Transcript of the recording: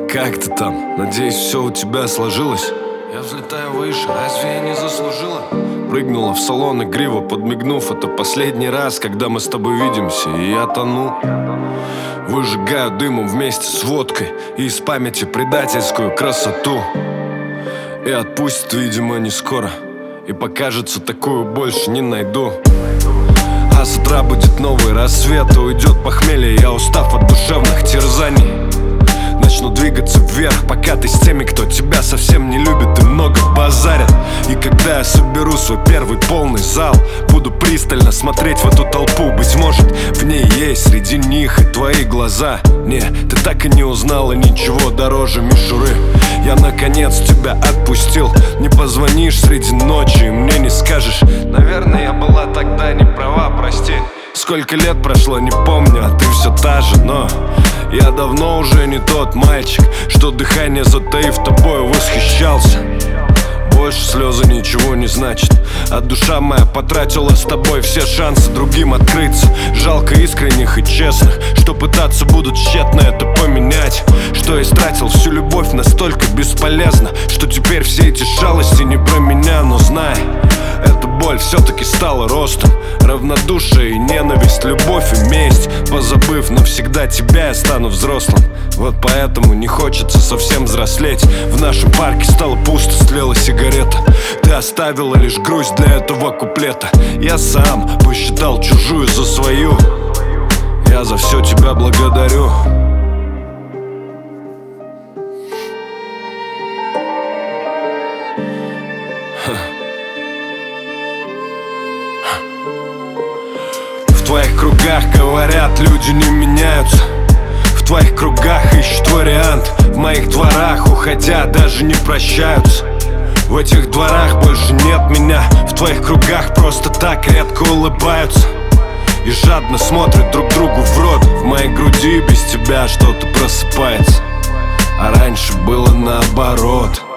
Как ты там? Надеюсь, все у тебя сложилось? Я взлетаю выше, разве я не заслужила? Прыгнула в салон игриво, подмигнув. Это последний раз, когда мы с тобой видимся, и я тону. Выжигаю дымом вместе с водкой и из памяти предательскую красоту. И отпустит, видимо, не скоро, и покажется, такую больше не найду. А с утра будет новый рассвет, уйдет похмелье, я устав от душевных терзаний. Начну двигаться вверх, пока ты с теми, кто тебя совсем не любит и много базарят. И когда я соберу свой первый полный зал, буду пристально смотреть в эту толпу. Быть может, в ней есть среди них и твои глаза. Не, ты так и не узнала ничего дороже мишуры. Я наконец тебя отпустил. Не позвонишь среди ночи и мне не скажешь: наверное, я была тогда не права, прости. Сколько лет прошло, не помню, а ты все та же. Но я давно уже не тот мальчик, что дыхание затаив тобой восхищался. Больше слезы ничего не значит, а душа моя потратила с тобой все шансы другим открыться. Жалко искренних и честных, что пытаться будут тщетно это поменять. Что истратил всю любовь настолько бесполезно, что теперь все эти шалости не про меня. Но знай, эта боль все-таки стала ростом. Равнодушие и ненависть, любовь и месть. Позабыв навсегда тебя, я стану взрослым. Вот поэтому не хочется совсем взрослеть. В нашем парке стало пусто, стлела сигарета. Ты оставила лишь грусть для этого куплета. Я сам посчитал чужую за свою. Я за все тебя благодарю. В твоих кругах говорят, люди не меняются. В твоих кругах ищут вариант. В моих дворах, уходя, даже не прощаются. В этих дворах больше нет меня. В твоих кругах просто так редко улыбаются и жадно смотрят друг другу в рот. В моей груди без тебя что-то просыпается, а раньше было наоборот.